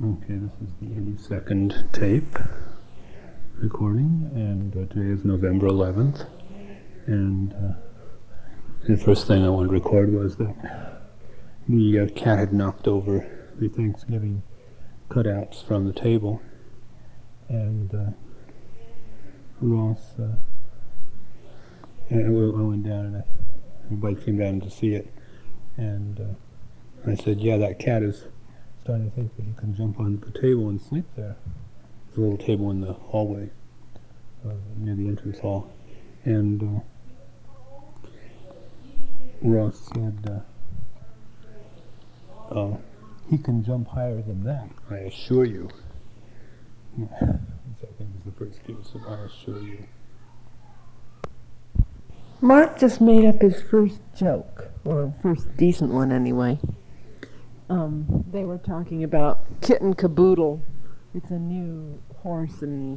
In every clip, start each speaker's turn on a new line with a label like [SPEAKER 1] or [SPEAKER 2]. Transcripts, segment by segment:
[SPEAKER 1] Okay, this is the 82nd tape recording, and today is November 11th. And the first thing I wanted to record was that the cat had knocked over the Thanksgiving cutouts from the table, and Ross, I went down and everybody came down to see it, and I said, yeah, that cat is starting to think that he can jump on the table and sleep there. There's a little table in the hallway near the entrance hall. And Ross said, he can jump higher than that, I assure you. Which I think is the first use of I assure you.
[SPEAKER 2] Mark just made up his first joke, or first decent one anyway. They were talking about Kitten Caboodle. It's a new horse and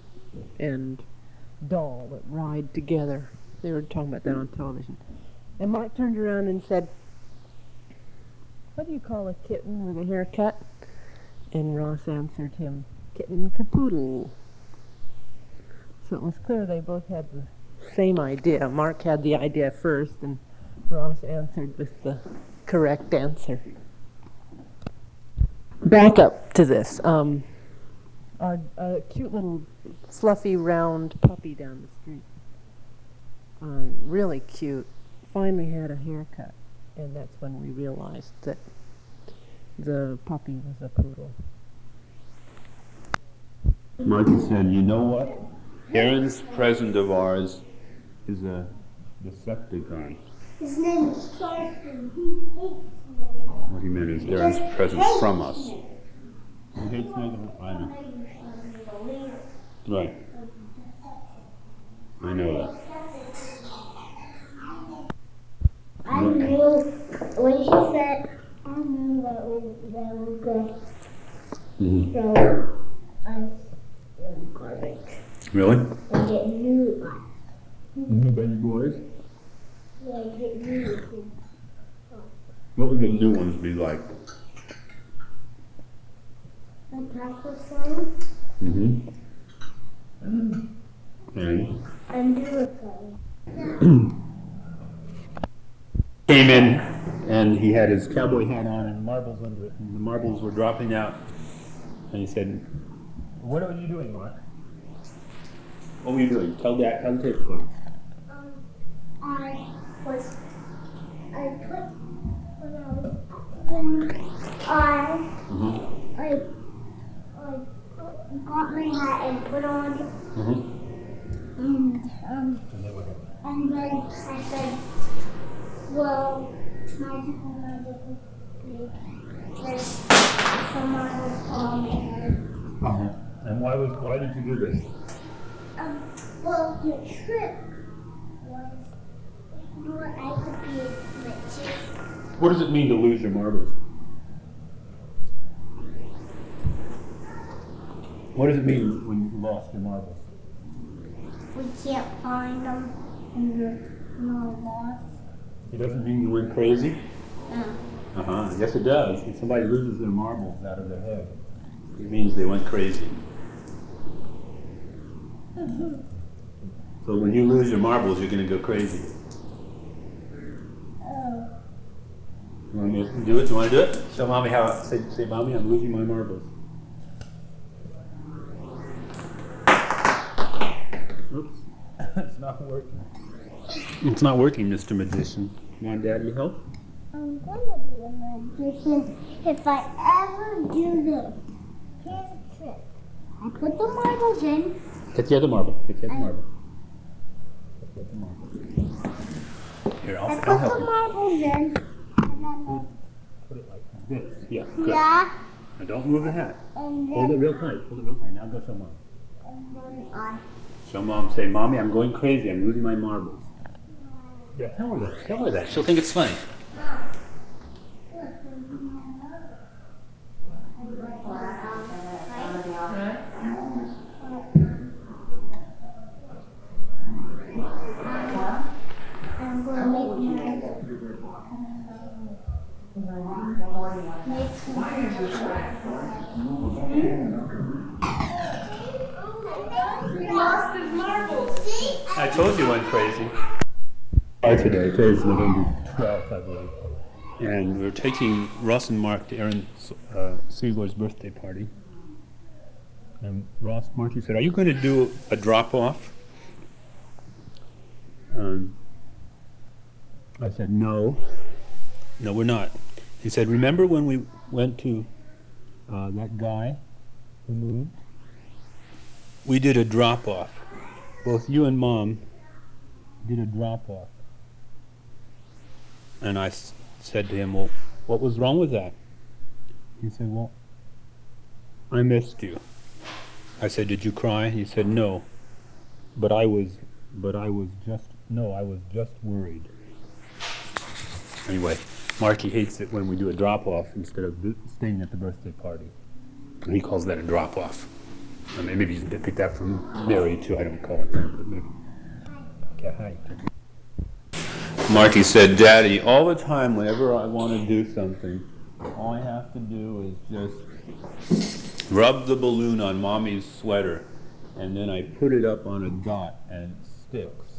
[SPEAKER 2] doll that ride together. They were talking about that on television. And Mark turned around and said, "What do you call a kitten with a haircut?" And Ross answered him, "Kitten Caboodle." So it was clear they both had the same idea. Mark had the idea first, and Ross answered with the correct answer. Back up to this. Our cute little fluffy round puppy down the street, really cute, finally had a haircut, and that's when we realized that the puppy was a poodle.
[SPEAKER 1] Marty said, you know what? Aaron's present of ours is a Decepticon.
[SPEAKER 3] His name is Charleston. He hates me.
[SPEAKER 1] What he meant is Aaron's present from us. He hates me. I know. Right. I know that.
[SPEAKER 3] I knew when she said, I knew that was good. So I was garbage.
[SPEAKER 1] Really?
[SPEAKER 3] I get new.
[SPEAKER 1] New baby boys?
[SPEAKER 3] Yeah, I get new kids.
[SPEAKER 1] What would the new ones be like?
[SPEAKER 3] The practice one.
[SPEAKER 1] Mm-hmm.
[SPEAKER 3] And do it for me.
[SPEAKER 1] Came in and he had his cowboy hat on and marbles under it, and the marbles were dropping out. And he said, "What are you doing, Mark? What were you doing? Tell Dad, tell the tape recorder."
[SPEAKER 3] I got my hat and put on, and then I said, well, magical, there's someone was on my head.
[SPEAKER 1] And why did you do this?
[SPEAKER 3] Well, the trick was what I could be rich.
[SPEAKER 1] What does it mean to lose your marbles? What does it mean when you lost your marbles?
[SPEAKER 3] We can't find them and you're not lost.
[SPEAKER 1] It doesn't mean you went crazy?
[SPEAKER 3] No.
[SPEAKER 1] Yes, it does. If somebody loses their marbles out of their head, it means they went crazy. So when you lose your marbles, you're going to go crazy. You want me to do it? You want to do it? Show Mommy how. Say, Mommy, I'm losing my marbles. Oops. It's not working. It's not working, Mr. Magician. You want Daddy to help?
[SPEAKER 3] I'm gonna be a magician if I ever do this. Here's a trick. I put the marbles in.
[SPEAKER 1] Get the other marble. Get the other marble. Get the other marble. Here, I'll
[SPEAKER 3] put
[SPEAKER 1] help
[SPEAKER 3] the
[SPEAKER 1] you.
[SPEAKER 3] marbles in. And then
[SPEAKER 1] Put it like this. Yeah, good.
[SPEAKER 3] yeah.
[SPEAKER 1] Now don't move the hat.
[SPEAKER 3] And then
[SPEAKER 1] Hold it real tight. Hold it real tight. Now go show Mom.
[SPEAKER 3] And then I.
[SPEAKER 1] Show Mom. Say, Mommy, I'm going crazy. I'm losing my marbles. Yeah, tell her that. Tell her that. She'll think it's funny.
[SPEAKER 3] I'm gonna make my
[SPEAKER 2] Lost his marbles.
[SPEAKER 3] See?
[SPEAKER 1] I told you went crazy. Today's November 12th, I believe. And we're taking Ross and Mark to Aaron Seeger's birthday party. And Marky said, "Are you going to do a drop-off?" I said, "No. No, we're not." He said, "Remember when we went to that guy who moved? We did a drop-off. Both you and Mom did a drop-off." And I said to him, "Well, what was wrong with that?" He said, "Well, I missed you." I said, "Did you cry?" He said, "No, but I was just worried." Anyway, Marky hates it when we do a drop-off instead of staying at the birthday party. And he calls that a drop-off. I mean, maybe you picked that from Mary too. I don't call it that, but maybe. Okay, hi. Marky said, "Daddy, all the time whenever I want to do something, all I have to do is just rub the balloon on Mommy's sweater, and then I put it up on a dot and it sticks."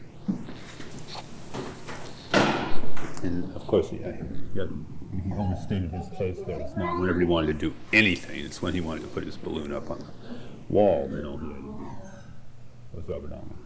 [SPEAKER 1] And of course, he overstated his case there. It's not whenever he wanted to do anything. It's when he wanted to put his balloon up on the wall, then all he had to do was rub it on.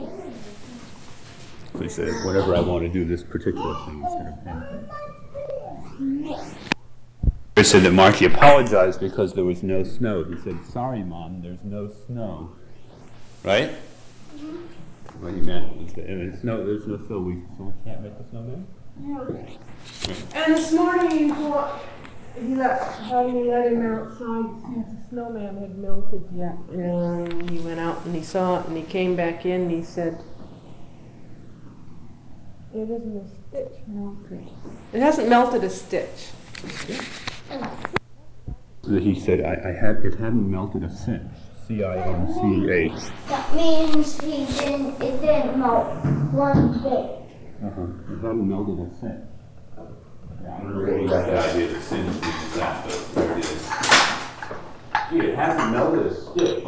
[SPEAKER 1] So he said, whenever I want to do this particular thing instead of anything. He said that Marky apologized because there was no snow. He said, "Sorry, Mom, there's no snow." Right? What he meant was that there's no snow, so we can't make the snowman?
[SPEAKER 2] And this morning he let him outside to see if the snowman had melted yet. And he went out and he saw it and he came back in and he said, "It isn't a stitch melted. It hasn't melted a stitch."
[SPEAKER 1] He said, it hadn't melted a cinch. C-I-N-C-H.
[SPEAKER 3] That means it didn't melt one bit.
[SPEAKER 1] It hadn't melted a cinch. Yeah, I don't know where you got that idea that cinch means that, but there it is. Gee, it hasn't melted a stitch.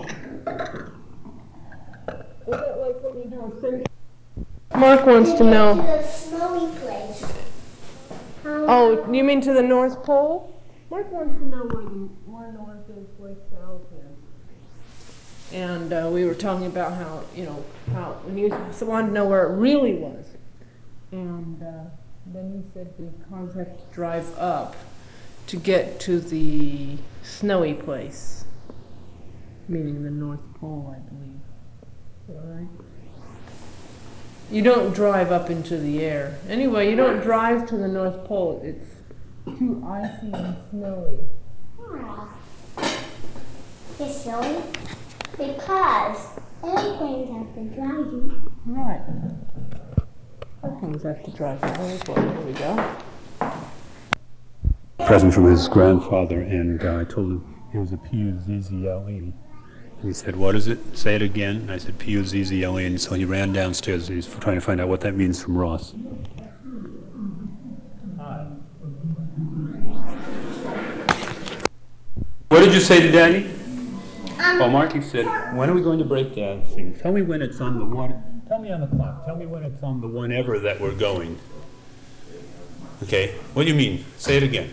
[SPEAKER 2] Is that like when you do a cinch? Mark wants to know.
[SPEAKER 3] To the snowy place.
[SPEAKER 2] Oh, you mean to the North Pole? Mark wants to know where north is, where south is. And we were talking about how when he wanted to know where it really was. And then he said the cars have to drive up to get to the snowy place, meaning the North Pole, I believe. Is that right? You don't drive up into the air. Anyway, you don't drive to the North Pole. It's too icy and snowy.
[SPEAKER 3] It's snowy because airplanes have to drive you.
[SPEAKER 2] Right. Airplanes have to drive you. There we go.
[SPEAKER 1] Present from his grandfather, and I told him it was a P-U-Z-Z-L-E. He said, "What is it? Say it again." And I said, P-U-Z-Z-L-E, and so he ran downstairs. He's trying to find out what that means from Ross. Hi. What did you say to Daddy? Well, Marky said, "When are we going to break dancing? Tell me when it's on the one. Tell me on the clock. Tell me when it's on the whenever that we're going." Okay. What do you mean? Say it again.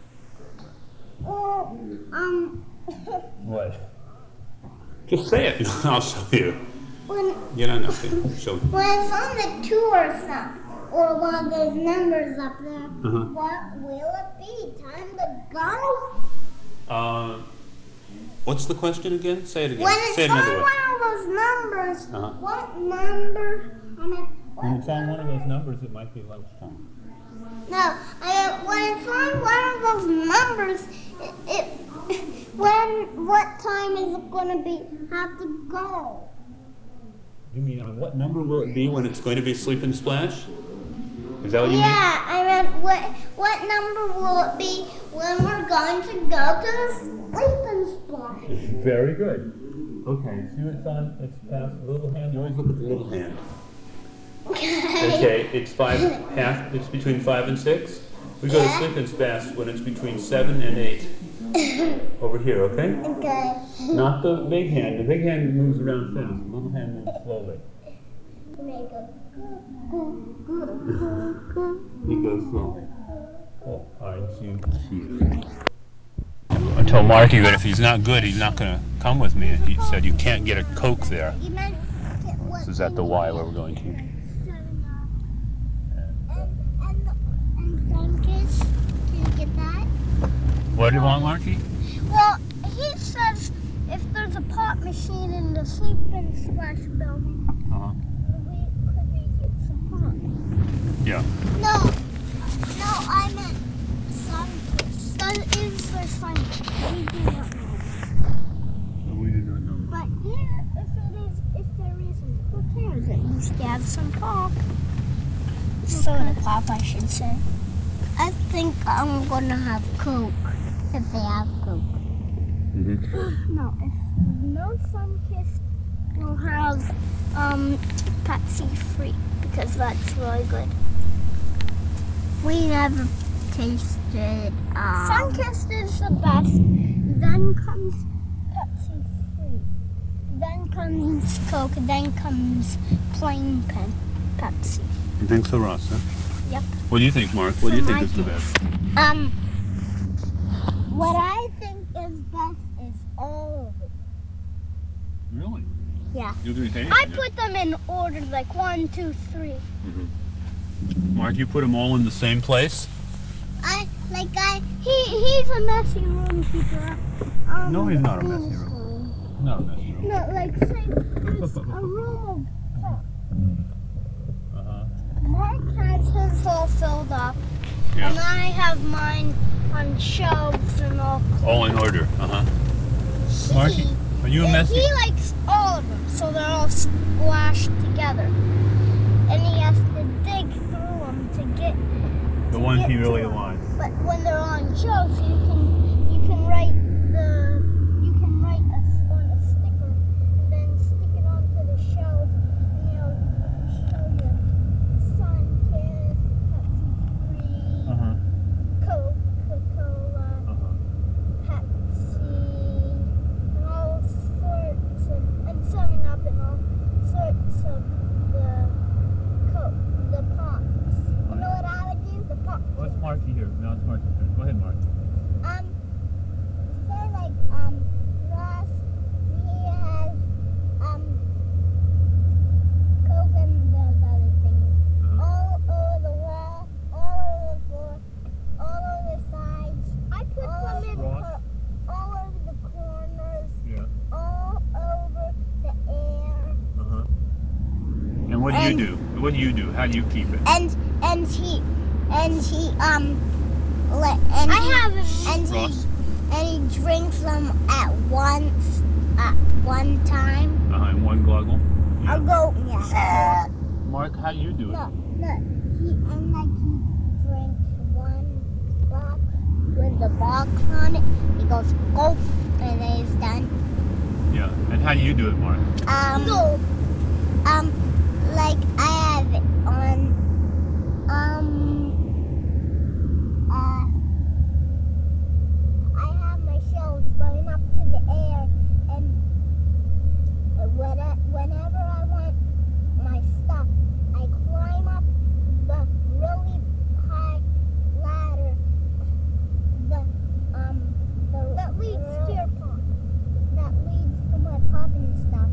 [SPEAKER 1] What? Just say it. I'll show you. Get on up there. Show me.
[SPEAKER 3] When it's on the 2 or something, or one of those numbers up there, what will it be? Time to go?
[SPEAKER 1] What's the question again? Say it again.
[SPEAKER 3] When it's
[SPEAKER 1] say it
[SPEAKER 3] on
[SPEAKER 1] another way.
[SPEAKER 3] one of those numbers, what number?
[SPEAKER 1] When it's on one of those numbers, it might be lunchtime.
[SPEAKER 3] No, when it's on one of those numbers, what time is it going to be? Have to go?
[SPEAKER 1] You mean on what number will it be when it's going to be Sleep and Splash? Is that what you mean?
[SPEAKER 3] Yeah, I meant what number will it be when we're going to go to the Sleep and Splash?
[SPEAKER 1] Very good. Okay, see what's on? It's past the little hand. You always look at the little hand. Okay, it's it's between 5 and 6. We go to Sleep and Splash when it's between 7 and 8. Over here, okay?
[SPEAKER 3] Okay.
[SPEAKER 1] Not the big hand. The big hand moves around fast. The little hand moves slowly.
[SPEAKER 3] Make a go.
[SPEAKER 1] He goes slowly. Oh, aren't you cute? I told Marky that if he's not good, he's not going to come with me. And he said, you can't get a Coke there.
[SPEAKER 3] You meant
[SPEAKER 1] This is at the Y where we're going to.
[SPEAKER 3] And Sunkiss, can you get that?
[SPEAKER 1] What do you want, Marky?
[SPEAKER 3] Well, he says if there's a pop machine in the Sleep and Splash building,
[SPEAKER 1] Uh-huh.
[SPEAKER 3] could we get some pop?
[SPEAKER 1] Yeah.
[SPEAKER 3] No, I meant Sunkiss. That is for Sunkiss. We do not know.
[SPEAKER 1] So we do not know.
[SPEAKER 3] But here, if there isn't, who cares? At least they have some pop. Soda pop, I should say. I think I'm gonna have Coke if they have Coke.
[SPEAKER 1] Mm-hmm.
[SPEAKER 3] No, if no Sunkist, we'll have Pepsi free because that's really good. We never tasted. Sunkist is the best. Then comes Pepsi free. Then comes Coke. Then comes plain Pepsi.
[SPEAKER 1] You think so, Ross? Huh?
[SPEAKER 3] Yep.
[SPEAKER 1] What do you think, Mark? What do you think is the best?
[SPEAKER 3] What I think is best is all of it.
[SPEAKER 1] Really?
[SPEAKER 3] Yeah.
[SPEAKER 1] You think anything?
[SPEAKER 3] I put them in order, like 1, 2, 3.
[SPEAKER 1] Mark, you put them all in the same place?
[SPEAKER 3] He's a messy room keeper.
[SPEAKER 1] No, he's not a messy room. Not a messy room.
[SPEAKER 3] No, like say there's a room of pop.
[SPEAKER 1] Uh-huh.
[SPEAKER 3] Mark has his all filled up,
[SPEAKER 1] Yeah.
[SPEAKER 3] and I have mine on shelves and all.
[SPEAKER 1] All in order. Uh-huh. Marky, are you a messy?
[SPEAKER 3] He likes all of them, so they're all splashed together, and he has to dig through them to get
[SPEAKER 1] The ones he
[SPEAKER 3] to
[SPEAKER 1] really
[SPEAKER 3] them.
[SPEAKER 1] wants.
[SPEAKER 3] But when they're on shelves, you can write on a sticker and then stick it onto the shelf. And you can show your Sunkist, Pepsi Free,
[SPEAKER 1] Uh-huh.
[SPEAKER 3] Coca-Cola,
[SPEAKER 1] Uh-huh.
[SPEAKER 3] Pepsi, and all sorts of, and 7-Up and all sorts of the pops. You know what I would do? The pop.
[SPEAKER 1] Well, it's Marky here. Now it's Marky's turn. Go ahead, Mark.
[SPEAKER 3] Say like, Ross, he has, Coke and those other things. All over the wall, all over the floor, all over the sides. I put them in
[SPEAKER 1] Ross?
[SPEAKER 3] all over the corners,
[SPEAKER 1] Yeah.
[SPEAKER 3] all over the air.
[SPEAKER 1] Uh-huh. And what do you do? What do you do? How do you keep it?
[SPEAKER 3] And he
[SPEAKER 1] Ross?
[SPEAKER 3] and he drinks them at one time.
[SPEAKER 1] In one gluggle?
[SPEAKER 3] I'll go. Yeah.
[SPEAKER 1] Mark, how do you do it?
[SPEAKER 3] No. He drinks one box with the box on it. He goes gulp, and then he's done.
[SPEAKER 1] Yeah. And how do you do it, Mark?
[SPEAKER 3] No. Like I have it on. I have my shelves going up to the air, and whenever I want my stuff, I climb up the really high ladder, that leads to your pop, that leads to my popping stuff,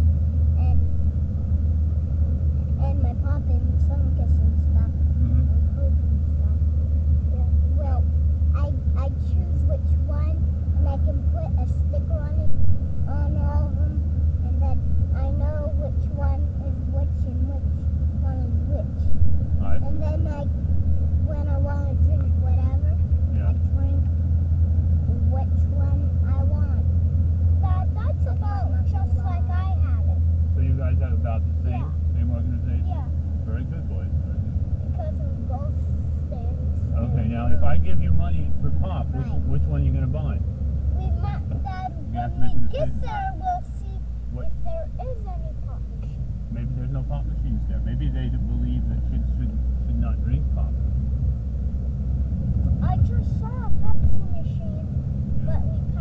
[SPEAKER 3] and my popping Sunkist and stuff, and Coke and stuff. Yeah. Well, I choose which one, and I can put a sticker on it, on all of them, and then I know which one is which and which one is which.
[SPEAKER 1] Alright.
[SPEAKER 3] And then when I want to drink whatever, I drink which one I want. That's about just like I have it.
[SPEAKER 1] So you guys have about the same
[SPEAKER 3] Yeah.
[SPEAKER 1] same organization?
[SPEAKER 3] Yeah,
[SPEAKER 1] Very good, boys. Very good.
[SPEAKER 3] because we both stand.
[SPEAKER 1] Okay, now if I give you money for pop,
[SPEAKER 3] Right.
[SPEAKER 1] which one are you going to buy?
[SPEAKER 3] We might, Dad,
[SPEAKER 1] You have to
[SPEAKER 3] when
[SPEAKER 1] make a
[SPEAKER 3] we get
[SPEAKER 1] decision.
[SPEAKER 3] there, we'll see
[SPEAKER 1] What?
[SPEAKER 3] if there is any pop machine.
[SPEAKER 1] Maybe there's no pop machines there. Maybe they believe that kids should not drink pop.
[SPEAKER 3] I just saw a Pepsi machine, but we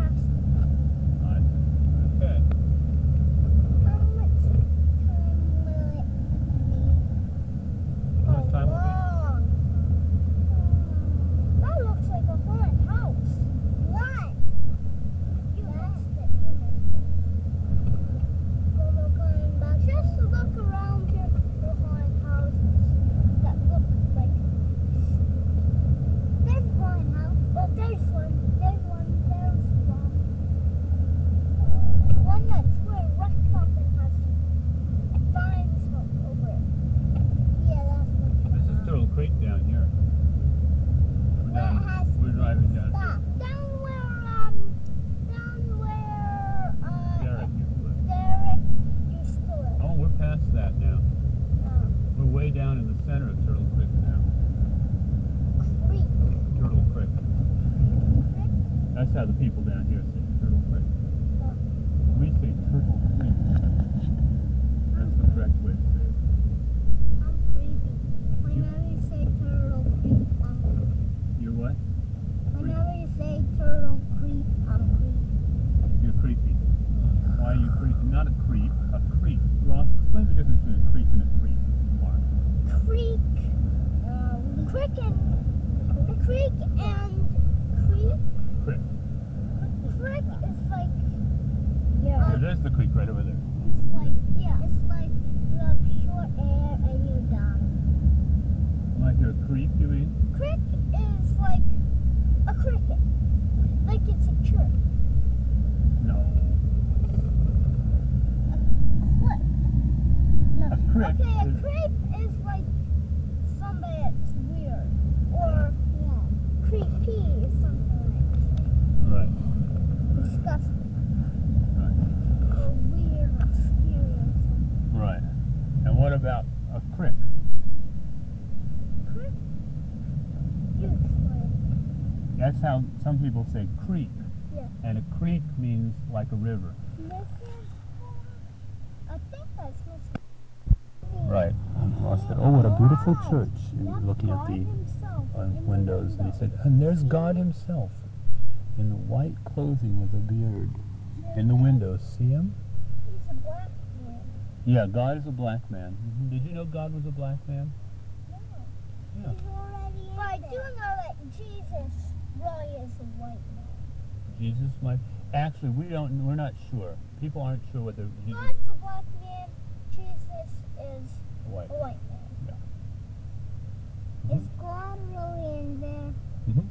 [SPEAKER 1] That's how the people down here say Turtle Creek. We say Turtle Creek. That's the correct way to say it.
[SPEAKER 3] I'm creepy. Whenever you say Turtle Creek, I'm creepy.
[SPEAKER 1] You're what?
[SPEAKER 3] Whenever you say Turtle Creek, I'm creepy.
[SPEAKER 1] You're creepy. Why are you creepy? Not a creep, a creep. Ross, explain the difference between a creep and a creep, Mark.
[SPEAKER 3] Creek. Crick and creek and creek.
[SPEAKER 1] Crick.
[SPEAKER 3] Crick is like
[SPEAKER 1] So there's the creek right over there.
[SPEAKER 3] it's like you have short hair and you're dumb.
[SPEAKER 1] Like you're a creep, you mean?
[SPEAKER 3] Crick is like a cricket. Like it's a chirp.
[SPEAKER 1] No.
[SPEAKER 3] What? No.
[SPEAKER 1] A crick
[SPEAKER 3] Okay, a
[SPEAKER 1] is-
[SPEAKER 3] creep is like somebody that's weird. Or creepy is something
[SPEAKER 1] Right.
[SPEAKER 3] like disgusting.
[SPEAKER 1] Right.
[SPEAKER 3] Or weird or scary or something.
[SPEAKER 1] Right. And what about a crick?
[SPEAKER 3] Crick? Useless.
[SPEAKER 1] That's how some people say creek.
[SPEAKER 3] Yeah.
[SPEAKER 1] And a creek means like a river.
[SPEAKER 3] I think that's Mr.
[SPEAKER 1] Right. Ross said, "Oh, what a beautiful church." And
[SPEAKER 3] That's
[SPEAKER 1] looking at
[SPEAKER 3] God
[SPEAKER 1] the
[SPEAKER 3] himself in the
[SPEAKER 1] windows, and he said,
[SPEAKER 3] window.
[SPEAKER 1] "And there's God Himself in the white clothing with a beard in the windows. See Him?"
[SPEAKER 3] He's a black man.
[SPEAKER 1] Yeah, God is a black man. Did you know God was a black man?
[SPEAKER 3] No.
[SPEAKER 1] Yeah.
[SPEAKER 3] He's already but I do know that Jesus really is a white man.
[SPEAKER 1] Jesus might. Actually, we're not sure. People aren't sure whether Jesus
[SPEAKER 3] God's a black man. Jesus is
[SPEAKER 1] is white.
[SPEAKER 3] a white man.
[SPEAKER 1] Yeah.
[SPEAKER 3] Is God really in there?
[SPEAKER 1] Mhm.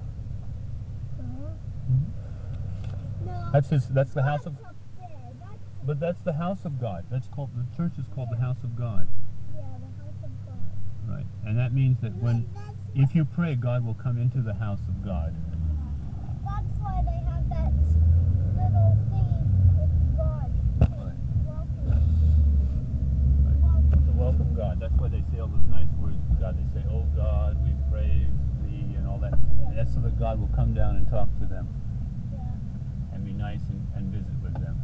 [SPEAKER 3] No.
[SPEAKER 1] That's the house of.
[SPEAKER 3] God's up there.
[SPEAKER 1] But that's the house of God. That's called the church is called the house of God.
[SPEAKER 3] Yeah, the house of God.
[SPEAKER 1] Right. And that means that when
[SPEAKER 3] That's
[SPEAKER 1] if you pray, God will come into the house of God.
[SPEAKER 3] That's why they have that little thing with God.
[SPEAKER 1] Right.
[SPEAKER 3] Welcome.
[SPEAKER 1] Right. To welcome God. That's why they say all those nice words to God. They say, "Oh God, we praise Thee," and all that. And that's so that God will come down and talk to them
[SPEAKER 3] Yeah.
[SPEAKER 1] and be nice and visit with them.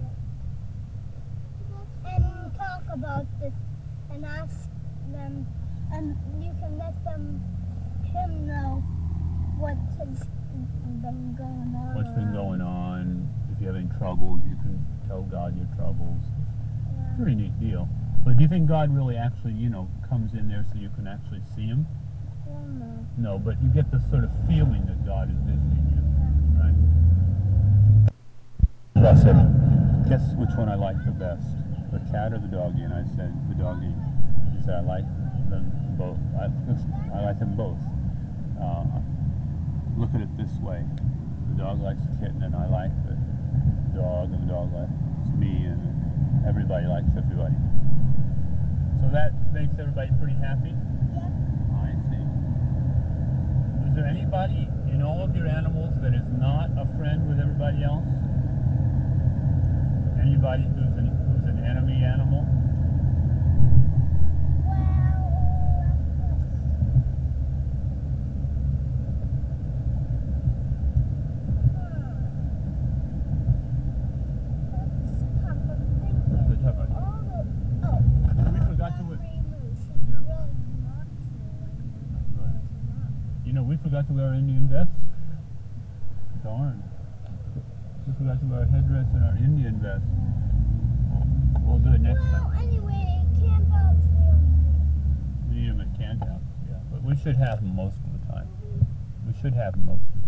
[SPEAKER 3] And talk about this and ask them, and you can let him know what has been going on.
[SPEAKER 1] What's been going on? If you have any troubles, you can tell God your troubles.
[SPEAKER 3] Yeah.
[SPEAKER 1] Pretty neat deal. But do you think God really actually, comes in there so you can actually see Him?
[SPEAKER 3] Well, no.
[SPEAKER 1] No, but you get the sort of feeling that God is visiting you, right? I said, guess which one I like the best, the cat or the doggy? And I said, the doggy. He said, I like them both. I like them both. Look at it this way. The dog likes the kitten and I like the dog, and the dog likes me, and everybody likes everybody. So that makes everybody pretty happy? I see. Is there anybody in all of your animals that is not a friend with everybody else? Anybody who's an enemy animal? That's a tough one. We forgot to. We forgot to wear our Indian vests. Darn. We forgot to wear our headdress and our Indian vest. We'll do it next time.
[SPEAKER 3] Anyway, camp outs
[SPEAKER 1] We need them at camp outs, yeah. But we should have them most of the time. We should have them most of the time.